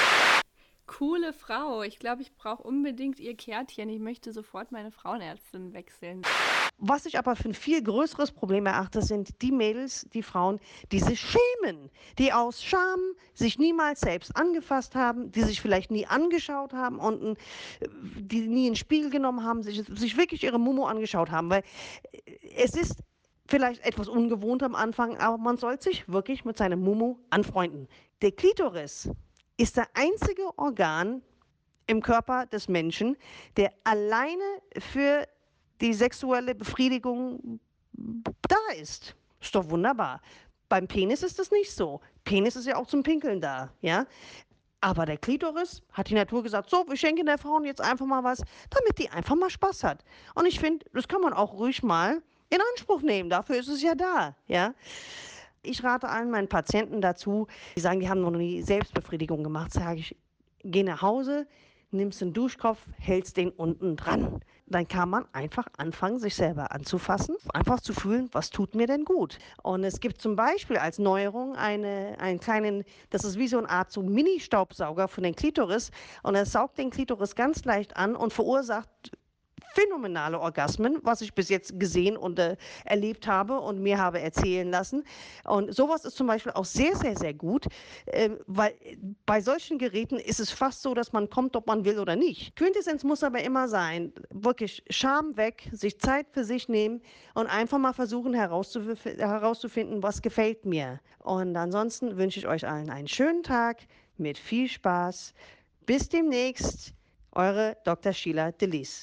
Coole Frau. Ich glaube, ich brauche unbedingt ihr Kärtchen. Ich möchte sofort meine Frauenärztin wechseln. Was ich aber für ein viel größeres Problem erachte, sind die Mädels, die Frauen, die sich schämen, die aus Scham sich niemals selbst angefasst haben, die sich vielleicht nie angeschaut haben und die nie in den Spiegel genommen haben, sich wirklich ihre Mumu angeschaut haben, weil es ist vielleicht etwas ungewohnt am Anfang, aber man soll sich wirklich mit seinem Mumu anfreunden. Der Klitoris ist der einzige Organ im Körper des Menschen, der alleine für die sexuelle Befriedigung da ist. Ist doch wunderbar. Beim Penis ist das nicht so. Penis ist ja auch zum Pinkeln da, ja. Aber der Klitoris hat die Natur gesagt, so, wir schenken der Frau jetzt einfach mal was, damit die einfach mal Spaß hat. Und ich finde, das kann man auch ruhig mal in Anspruch nehmen. Dafür ist es ja da, ja. Ich rate allen meinen Patienten dazu, die sagen, die haben noch nie Selbstbefriedigung gemacht, sage ich, geh nach Hause, nimmst den Duschkopf, hältst den unten dran. Dann kann man einfach anfangen, sich selber anzufassen, einfach zu fühlen, was tut mir denn gut. Und es gibt zum Beispiel als Neuerung einen kleinen, das ist wie so eine Art so Mini-Staubsauger von den Klitoris. Und er saugt den Klitoris ganz leicht an und verursacht phänomenale Orgasmen, was ich bis jetzt gesehen und erlebt habe und mir habe erzählen lassen. Und sowas ist zum Beispiel auch sehr, sehr, sehr gut, weil bei solchen Geräten ist es fast so, dass man kommt, ob man will oder nicht. Quintessenz muss aber immer sein, wirklich Scham weg, sich Zeit für sich nehmen und einfach mal versuchen herauszufinden, was gefällt mir. Und ansonsten wünsche ich euch allen einen schönen Tag mit viel Spaß. Bis demnächst, eure Dr. Sheila Delis.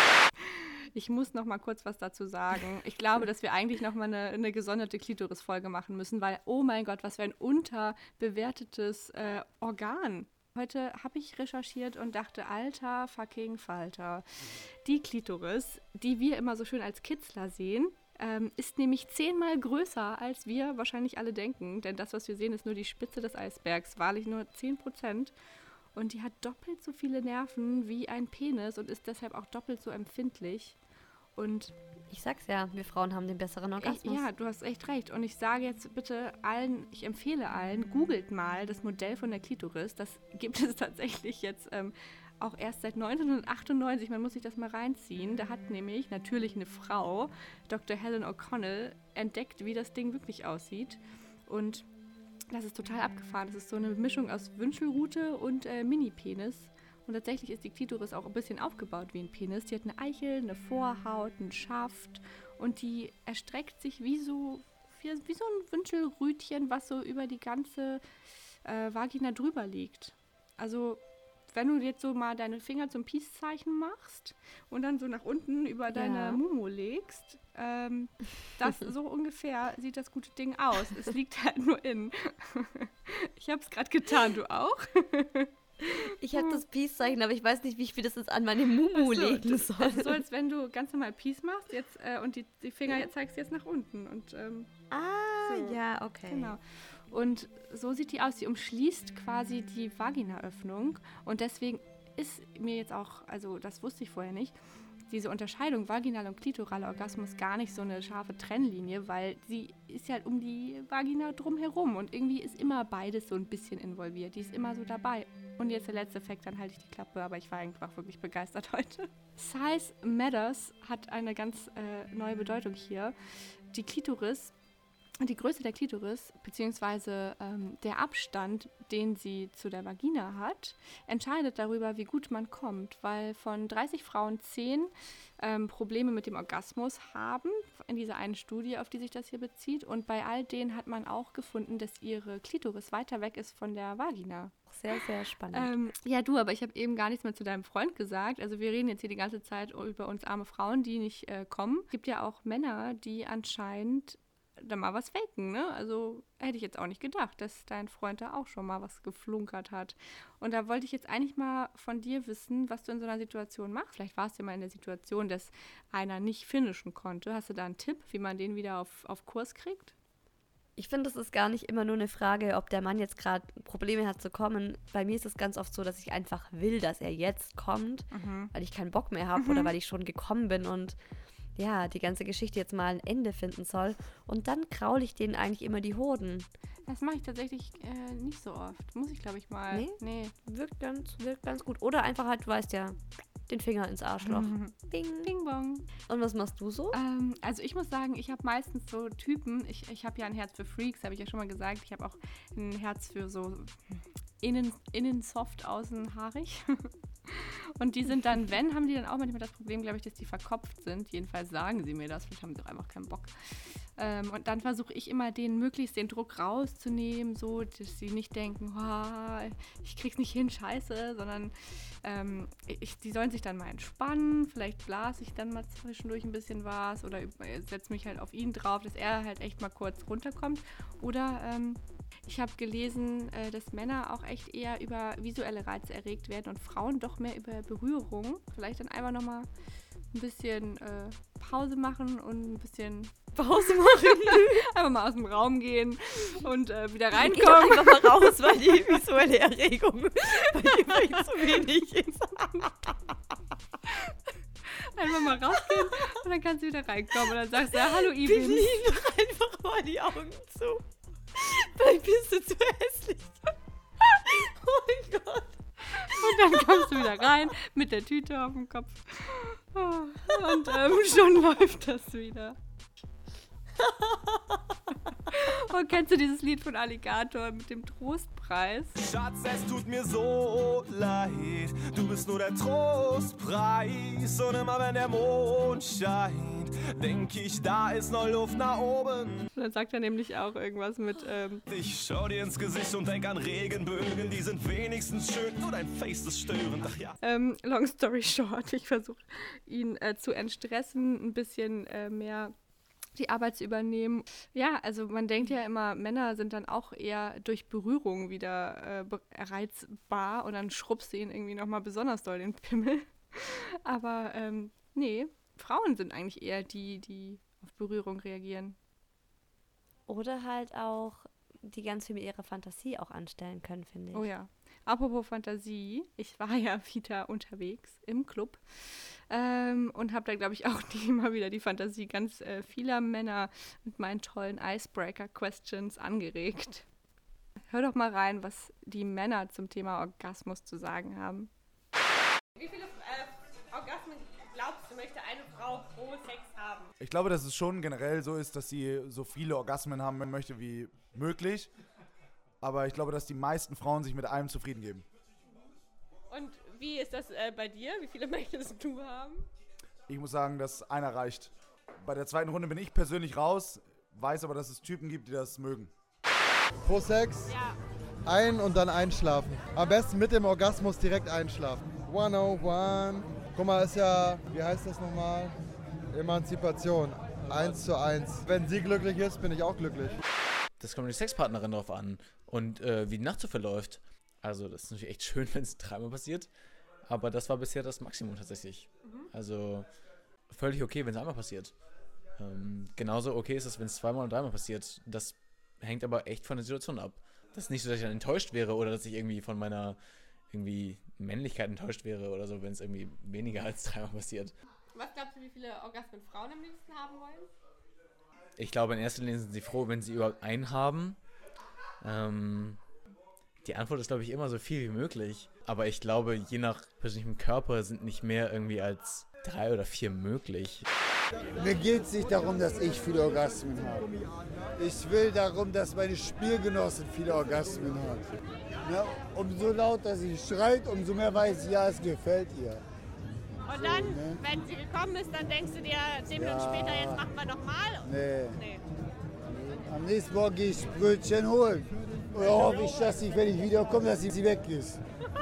Ich muss noch mal kurz was dazu sagen. Ich glaube, dass wir eigentlich noch mal eine gesonderte Klitoris-Folge machen müssen, weil, oh mein Gott, was für ein unterbewertetes Organ. Heute habe ich recherchiert und dachte, alter fucking Falter. Die Klitoris, die wir immer so schön als Kitzler sehen, ist nämlich 10-mal größer, als wir wahrscheinlich alle denken. Denn das, was wir sehen, ist nur die Spitze des Eisbergs, wahrlich nur 10%. Und die hat doppelt so viele Nerven wie ein Penis und ist deshalb auch doppelt so empfindlich. Und ich sag's ja, wir Frauen haben den besseren Orgasmus. Ja, du hast echt recht. Und ich sage jetzt bitte allen, ich empfehle allen, googelt mal das Modell von der Klitoris. Das gibt es tatsächlich jetzt auch erst seit 1998. Man muss sich das mal reinziehen. Da hat nämlich natürlich eine Frau, Dr. Helen O'Connell, entdeckt, wie das Ding wirklich aussieht. Und das ist total abgefahren. Das ist so eine Mischung aus Wünschelrute und Mini-Penis. Und tatsächlich ist die Klitoris auch ein bisschen aufgebaut wie ein Penis. Die hat eine Eichel, eine Vorhaut, einen Schaft und die erstreckt sich wie so ein Wünschelrütchen, was so über die ganze Vagina drüber liegt. Also wenn du jetzt so mal deine Finger zum Peace-Zeichen machst und dann so nach unten über deine Mumu legst, das so ungefähr sieht das gute Ding aus. Es liegt halt nur innen. Ich habe es gerade getan, du auch? Ich habe das Peace-Zeichen, aber ich weiß nicht, wie ich mir das jetzt an meine Mumu legen soll. Das ist so, als wenn du ganz normal Peace machst jetzt, und die Finger zeigst jetzt nach unten. Und, ja, okay. Genau. Und so sieht die aus. Sie umschließt quasi die Vaginaöffnung. Und deswegen ist mir jetzt auch, also das wusste ich vorher nicht, diese Unterscheidung vaginal und klitoraler Orgasmus gar nicht so eine scharfe Trennlinie, weil sie ist ja um die Vagina drumherum und irgendwie ist immer beides so ein bisschen involviert. Die ist immer so dabei. Und jetzt der letzte Effekt, dann halte ich die Klappe, aber ich war einfach wirklich begeistert heute. Size Matters hat eine ganz neue Bedeutung hier. Die Klitoris, die Größe der Klitoris, beziehungsweise der Abstand, den sie zu der Vagina hat, entscheidet darüber, wie gut man kommt, weil von 30 Frauen 10 Probleme mit dem Orgasmus haben, in dieser einen Studie, auf die sich das hier bezieht. Und bei all denen hat man auch gefunden, dass ihre Klitoris weiter weg ist von der Vagina. Sehr, sehr spannend. Ja, du, aber ich habe eben gar nichts mehr zu deinem Freund gesagt. Also wir reden jetzt hier die ganze Zeit über uns arme Frauen, die nicht kommen. Es gibt ja auch Männer, die anscheinend da mal was faken, ne? Also hätte ich jetzt auch nicht gedacht, dass dein Freund da auch schon mal was geflunkert hat. Und da wollte ich jetzt eigentlich mal von dir wissen, was du in so einer Situation machst. Vielleicht warst du ja mal in der Situation, dass einer nicht finishen konnte. Hast du da einen Tipp, wie man den wieder auf Kurs kriegt? Ich finde, es ist gar nicht immer nur eine Frage, ob der Mann jetzt gerade Probleme hat zu kommen. Bei mir ist es ganz oft so, dass ich einfach will, dass er jetzt kommt, weil ich keinen Bock mehr habe oder weil ich schon gekommen bin und ja, die ganze Geschichte jetzt mal ein Ende finden soll. Und dann kraul ich denen eigentlich immer die Hoden. Das mache ich tatsächlich nicht so oft. Muss ich, glaube ich, mal. Nee. Wirkt ganz gut. Oder einfach halt, du weißt ja, den Finger ins Arschloch. Bing. Bing bong. Und was machst du so? Also ich muss sagen, ich habe meistens so Typen, ich habe ja ein Herz für Freaks, habe ich ja schon mal gesagt. Ich habe auch ein Herz für so innen soft, außen haarig. Und die sind dann, haben die dann auch manchmal das Problem, glaube ich, dass die verkopft sind. Jedenfalls sagen sie mir das, vielleicht haben sie auch einfach keinen Bock. Und dann versuche ich immer, denen möglichst den Druck rauszunehmen, so, dass sie nicht denken, ich krieg's nicht hin, scheiße, sondern die sollen sich dann mal entspannen. Vielleicht blase ich dann mal zwischendurch ein bisschen was oder setze mich halt auf ihn drauf, dass er halt echt mal kurz runterkommt. Oder ich habe gelesen, dass Männer auch echt eher über visuelle Reize erregt werden und Frauen doch mehr über Berührung. Vielleicht dann einfach nochmal ein bisschen Pause machen und ein bisschen Pause machen. Einfach mal aus dem Raum gehen und wieder reinkommen. Geh doch einfach mal raus, weil die visuelle Erregung bei dir vielleicht zu wenig ist. Einfach mal rausgehen und dann kannst du wieder reinkommen und dann sagst du, ja, hallo Ivan. Doch einfach mal die Augen zu. Vielleicht bist du zu hässlich. Oh mein Gott. Und dann kommst du wieder rein mit der Tüte auf dem Kopf. Und schon läuft das wieder. Und kennst du dieses Lied von Alligator mit dem Trostpreis? Schatz, es tut mir so leid, du bist nur der Trostpreis. Und immer wenn der Mond scheint, denk ich, da ist noch Luft nach oben. Und dann sagt er nämlich auch irgendwas mit ich schau dir ins Gesicht und denk an Regenbögen, die sind wenigstens schön, nur dein Face ist störend, ach ja. Long story short, ich versuche ihn zu entstressen, ein bisschen mehr die Arbeit zu übernehmen. Ja, also man denkt ja immer, Männer sind dann auch eher durch Berührung wieder reizbar und dann schrubbst du ihn irgendwie nochmal besonders doll den Pimmel. Aber nee, Frauen sind eigentlich eher die auf Berührung reagieren. Oder halt auch die ganz viel mit ihrer Fantasie auch anstellen können, finde ich. Oh ja. Apropos Fantasie, ich war ja wieder unterwegs im Club und habe da, glaube ich, auch immer wieder die Fantasie ganz vieler Männer mit meinen tollen Icebreaker-Questions angeregt. Hör doch mal rein, was die Männer zum Thema Orgasmus zu sagen haben. Wie viele Orgasmen glaubst du, möchte eine Frau pro Sex haben? Ich glaube, dass es schon generell so ist, dass sie so viele Orgasmen haben möchte wie möglich. Aber ich glaube, dass die meisten Frauen sich mit einem zufrieden geben. Und Wie ist das bei dir? Wie viele möchtest du haben? Ich muss sagen, dass einer reicht. Bei der zweiten Runde bin ich persönlich raus, weiß aber, dass es Typen gibt, die das mögen. Pro Sex ein- und dann einschlafen. Am besten mit dem Orgasmus direkt einschlafen. 101. Guck mal, ist ja, wie heißt das nochmal? Emanzipation. 1:1. Wenn sie glücklich ist, bin ich auch glücklich. Das kommt die Sexpartnerin drauf an und wie die Nacht so verläuft. Also das ist natürlich echt schön, wenn es 3-mal passiert. Aber das war bisher das Maximum tatsächlich. Also völlig okay, wenn es einmal passiert. Genauso okay ist es, wenn es 2-mal und 3-mal passiert. Das hängt aber echt von der Situation ab. Das ist nicht so, dass ich dann enttäuscht wäre oder dass ich irgendwie von meiner Männlichkeit enttäuscht wäre oder so, wenn es irgendwie weniger als 3-mal passiert. Was glaubst du, wie viele Orgasmen Frauen am liebsten haben wollen? Ich glaube, in erster Linie sind sie froh, wenn sie überhaupt einen haben. Die Antwort ist, glaube ich, immer so viel wie möglich. Aber ich glaube, je nach persönlichem Körper sind nicht mehr irgendwie als 3 oder 4 möglich. Mir geht es nicht darum, dass ich viele Orgasmen habe. Ich will darum, dass meine Spielgenossin viele Orgasmen hat. Ja, umso lauter sie schreit, umso mehr weiß ich, ja, es gefällt ihr. Und dann, wenn sie gekommen ist, dann denkst du dir 10 Minuten später, jetzt machen wir nochmal? Nee. Am nächsten Morgen gehe ich Brötchen holen. Oder hoffe ich, dass ich, wenn ich wiederkomme, dass sie weg ist.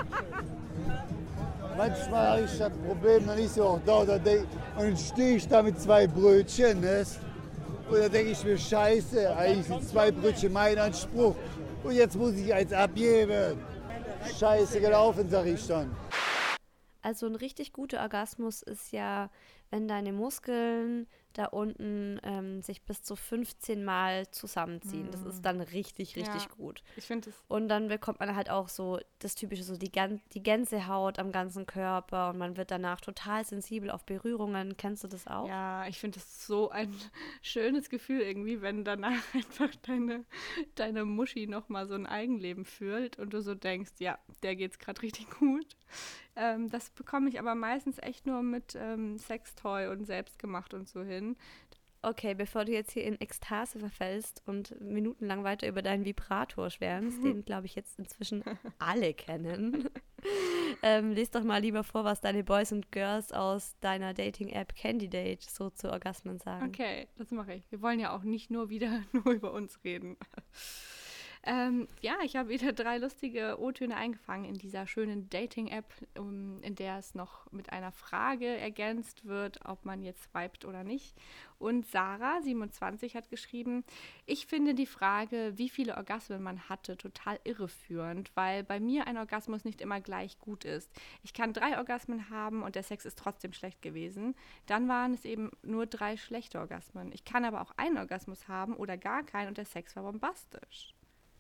Manchmal habe ich das Problem, dann ist sie auch da und dann stehe ich da mit 2 Brötchen. Ne? Und dann denke ich mir, scheiße, eigentlich sind 2 Brötchen mein Anspruch. Und jetzt muss ich eins abgeben. Scheiße gelaufen, sag ich dann. Also ein richtig guter Orgasmus ist ja, wenn deine Muskeln da unten sich bis zu 15 Mal zusammenziehen. Das ist dann richtig gut. Ich finde es. Und dann bekommt man halt auch so das Typische, so die Gänsehaut am ganzen Körper und man wird danach total sensibel auf Berührungen. Kennst du das auch? Ja, ich finde es so ein schönes Gefühl irgendwie, wenn danach einfach deine Muschi nochmal so ein Eigenleben fühlt und du so denkst, ja, der geht's gerade richtig gut. Das bekomme ich aber meistens echt nur mit Sextoy und selbstgemacht und so hin. Okay, bevor du jetzt hier in Ekstase verfällst und minutenlang weiter über deinen Vibrator schwärmst, den, glaube ich, jetzt inzwischen alle kennen, lies doch mal lieber vor, was deine Boys und Girls aus deiner Dating-App Candidate so zu Orgasmen sagen. Okay, das mache ich. Wir wollen ja auch nicht nur über uns reden. Ja, ich habe wieder 3 lustige O-Töne eingefangen in dieser schönen Dating-App, in der es noch mit einer Frage ergänzt wird, ob man jetzt swiped oder nicht. Und Sarah, 27, hat geschrieben, ich finde die Frage, wie viele Orgasmen man hatte, total irreführend, weil bei mir ein Orgasmus nicht immer gleich gut ist. Ich kann 3 Orgasmen haben und der Sex ist trotzdem schlecht gewesen. Dann waren es eben nur 3 schlechte Orgasmen. Ich kann aber auch einen Orgasmus haben oder gar keinen und der Sex war bombastisch.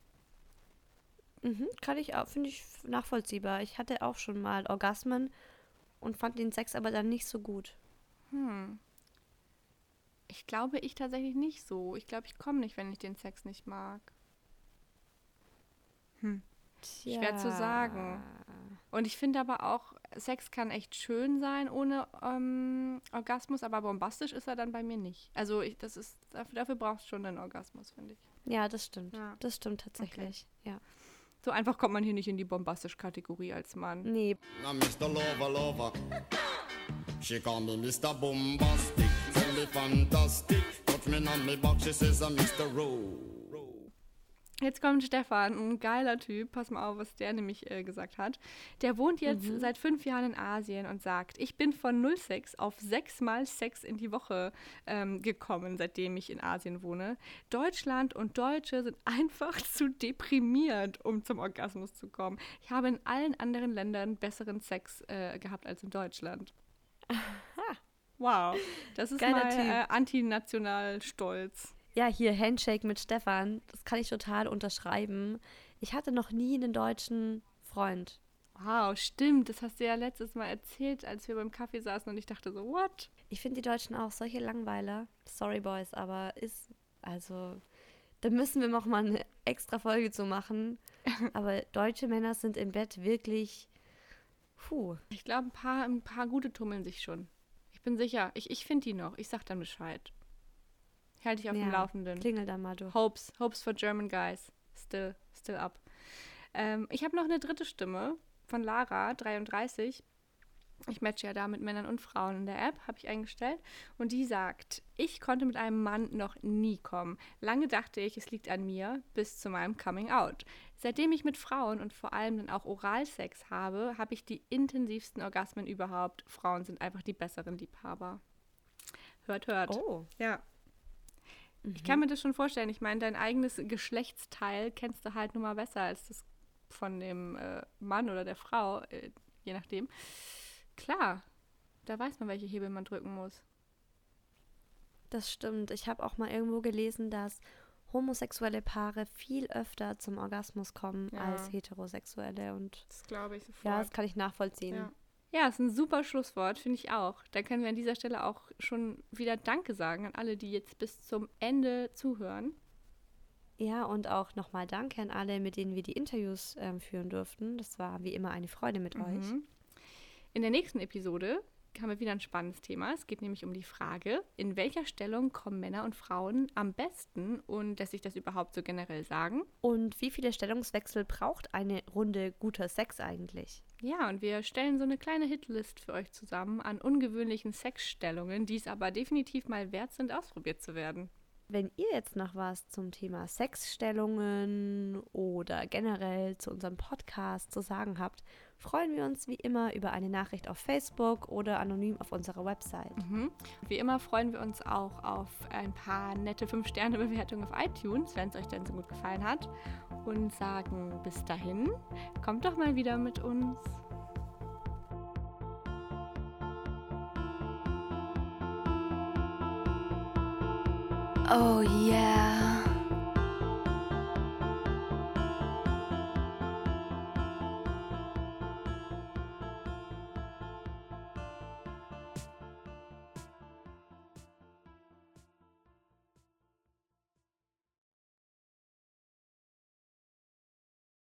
Kann ich auch, finde ich nachvollziehbar. Ich hatte auch schon mal Orgasmen und fand den Sex aber dann nicht so gut. Ich glaube, ich tatsächlich nicht so. Ich glaube, ich komme nicht, wenn ich den Sex nicht mag. Schwer zu sagen. Und ich finde aber auch, Sex kann echt schön sein ohne Orgasmus, aber bombastisch ist er dann bei mir nicht. Also dafür brauchst du schon einen Orgasmus, finde ich. Ja, das stimmt. Ja. Das stimmt tatsächlich, ja. So einfach kommt man hier nicht in die bombastisch Kategorie als Mann. Nee. Na, Mr. Lover. She call me Mr. Bombastic, tell me fantastic. Touch me on me back, she says I'm Mr. Rowe. Jetzt kommt Stefan, ein geiler Typ. Pass mal auf, was der nämlich gesagt hat. Der wohnt jetzt seit 5 Jahren in Asien und sagt, ich bin von 0 Sex auf 6-mal Sex in die Woche gekommen, seitdem ich in Asien wohne. Deutschland und Deutsche sind einfach zu deprimiert, um zum Orgasmus zu kommen. Ich habe in allen anderen Ländern besseren Sex gehabt als in Deutschland. Wow, das ist Geiler mal antinational stolz. Ja, hier Handshake mit Stefan, das kann ich total unterschreiben. Ich hatte noch nie einen deutschen Freund. Wow, stimmt, das hast du ja letztes Mal erzählt, als wir beim Kaffee saßen und ich dachte so, what? Ich finde die Deutschen auch solche Langweiler. Sorry, Boys, aber da müssen wir noch mal eine extra Folge zu machen. Aber deutsche Männer sind im Bett wirklich, Ich glaube, ein paar gute tummeln sich schon. Ich bin sicher, ich finde die noch, ich sag dann Bescheid. Ich halte dich auf dem Laufenden. Klingel da mal durch. Hopes for German guys. Still up. Ich habe noch eine dritte Stimme von Lara, 33. Ich matche ja da mit Männern und Frauen in der App, habe ich eingestellt. Und die sagt, ich konnte mit einem Mann noch nie kommen. Lange dachte ich, es liegt an mir, bis zu meinem Coming Out. Seitdem ich mit Frauen und vor allem dann auch Oralsex habe, habe ich die intensivsten Orgasmen überhaupt. Frauen sind einfach die besseren Liebhaber. Hört. Oh. Ja. Ich kann mir das schon vorstellen. Ich meine, dein eigenes Geschlechtsteil kennst du halt nun mal besser als das von dem Mann oder der Frau, je nachdem. Klar, da weiß man, welche Hebel man drücken muss. Das stimmt. Ich habe auch mal irgendwo gelesen, dass homosexuelle Paare viel öfter zum Orgasmus kommen als heterosexuelle. Und das glaube ich sofort. Ja, das kann ich nachvollziehen. Ja, ist ein super Schlusswort, finde ich auch. Da können wir an dieser Stelle auch schon wieder Danke sagen an alle, die jetzt bis zum Ende zuhören. Ja, und auch nochmal Danke an alle, mit denen wir die Interviews führen durften. Das war wie immer eine Freude mit euch. In der nächsten Episode haben wir wieder ein spannendes Thema. Es geht nämlich um die Frage, in welcher Stellung kommen Männer und Frauen am besten und lässt sich das überhaupt so generell sagen? Und wie viele Stellungswechsel braucht eine Runde guter Sex eigentlich? Ja, und wir stellen so eine kleine Hitlist für euch zusammen an ungewöhnlichen Sexstellungen, die es aber definitiv mal wert sind, ausprobiert zu werden. Wenn ihr jetzt noch was zum Thema Sexstellungen oder generell zu unserem Podcast zu sagen habt, freuen wir uns wie immer über eine Nachricht auf Facebook oder anonym auf unserer Website. Wie immer freuen wir uns auch auf ein paar nette 5-Sterne-Bewertungen auf iTunes, wenn es euch denn so gut gefallen hat. Und sagen bis dahin, kommt doch mal wieder mit uns. Oh yeah.